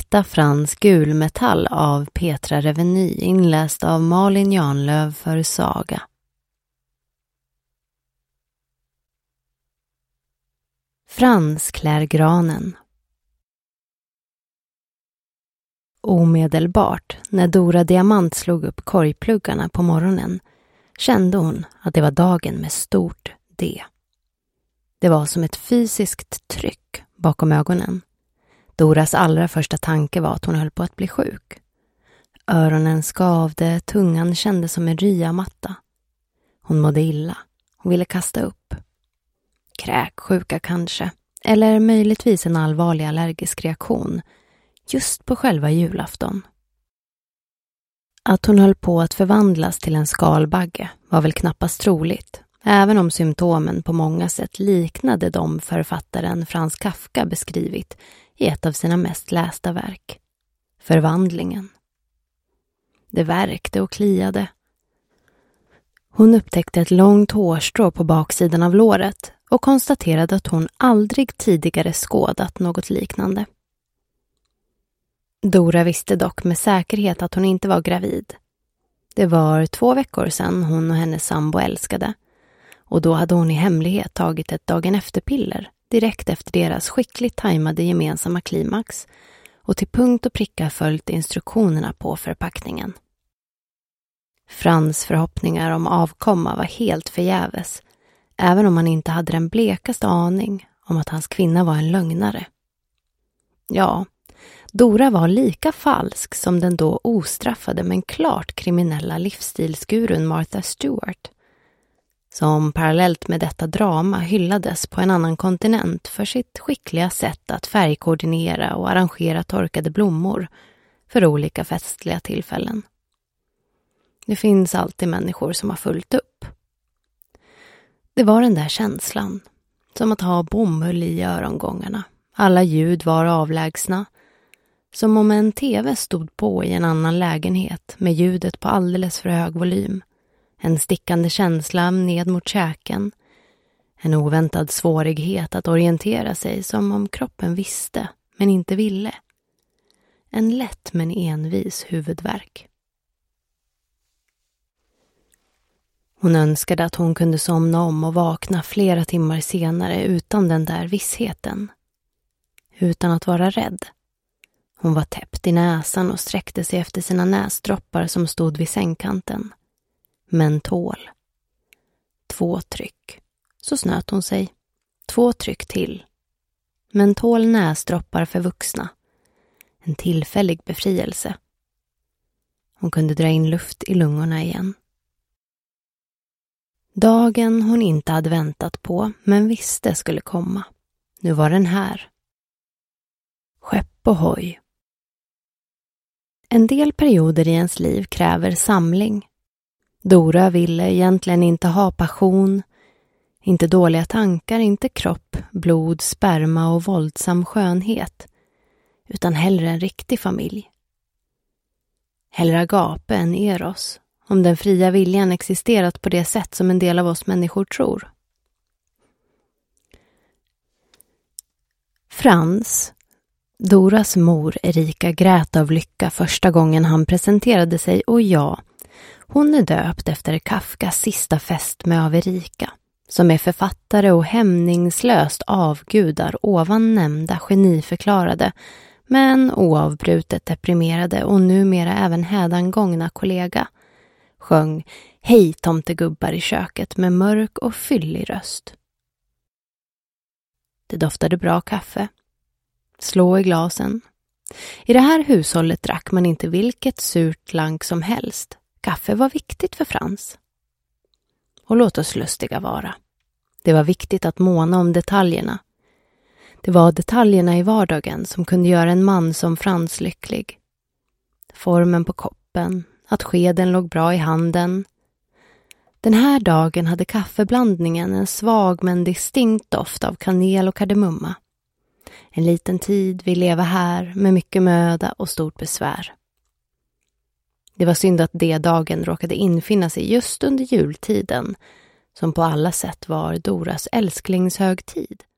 Äkta fransk gulmetall av Petra Reveny, inläst av Malin Janlöv för Saga. Frans klär granen. Omedelbart när Dora Diamant slog upp korgpluggarna på morgonen kände hon att det var dagen med stort D. Det var som ett fysiskt tryck bakom ögonen. Doras allra första tanke var att hon höll på att bli sjuk. Öronen skavde, tungan kändes som en ryamatta. Hon mådde illa. Hon ville kasta upp. Kräksjuka kanske. Eller möjligtvis en allvarlig allergisk reaktion. Just på själva julafton. Att hon höll på att förvandlas till en skalbagge var väl knappast troligt. Även om symptomen på många sätt liknade de författaren Frans Kafka beskrivit i ett av sina mest lästa verk. Förvandlingen. Det värkte och kliade. Hon upptäckte ett långt hårstrå på baksidan av låret och konstaterade att hon aldrig tidigare skådat något liknande. Dora visste dock med säkerhet att hon inte var gravid. Det var 2 veckor sedan hon och hennes sambo älskade. Och då hade hon i hemlighet tagit ett dagen efter-piller direkt efter deras skickligt tajmade gemensamma klimax och till punkt och pricka följt instruktionerna på förpackningen. Frans förhoppningar om avkomma var helt förgäves, även om han inte hade den blekaste aning om att hans kvinna var en lögnare. Ja, Dora var lika falsk som den då ostraffade men klart kriminella livsstilsgurun Martha Stewart, som parallellt med detta drama hyllades på en annan kontinent för sitt skickliga sätt att färgkoordinera och arrangera torkade blommor för olika festliga tillfällen. Det finns alltid människor som har fullt upp. Det var den där känslan, som att ha bomull i örongångarna. Alla ljud var avlägsna, som om en tv stod på i en annan lägenhet med ljudet på alldeles för hög volym. En stickande känsla ned mot käken. En oväntad svårighet att orientera sig som om kroppen visste men inte ville. En lätt men envis huvudvärk. Hon önskade att hon kunde somna om och vakna flera timmar senare utan den där vissheten. Utan att vara rädd. Hon var täppt i näsan och sträckte sig efter sina näsdroppar som stod vid sängkanten. Mentol. 2 tryck. Så snöt hon sig. 2 tryck till. Mentol näsdroppar för vuxna. En tillfällig befrielse. Hon kunde dra in luft i lungorna igen. Dagen hon inte hade väntat på men visste skulle komma. Nu var den här. Skepp och hoj. En del perioder i ens liv kräver samling. Dora ville egentligen inte ha passion, inte dåliga tankar, inte kropp, blod, sperma och våldsam skönhet, utan hellre en riktig familj. Hellre agape än eros, om den fria viljan existerat på det sätt som en del av oss människor tror. Frans, Doras mor Erika, grät av lycka första gången han presenterade sig och ja, hon är döpt efter Kafkas sista fest med av Erika, som är författare och hämningslöst avgudar ovan nämnda geniförklarade, men oavbrutet deprimerade och numera även hädangångna kollega, sjöng Hej tomtegubbar i köket med mörk och fyllig röst. Det doftade bra kaffe. Slå i glasen. I det här hushållet drack man inte vilket surt lank som helst. Kaffe var viktigt för Frans. Och låt oss lustiga vara. Det var viktigt att måna om detaljerna. Det var detaljerna i vardagen som kunde göra en man som Frans lycklig. Formen på koppen, att skeden låg bra i handen. Den här dagen hade kaffeblandningen en svag men distinkt doft av kanel och kardemumma. En liten tid vi leva här med mycket möda och stort besvär. Det var synd att det dagen råkade infinna sig just under jultiden, som på alla sätt var Doras älsklingshögtid.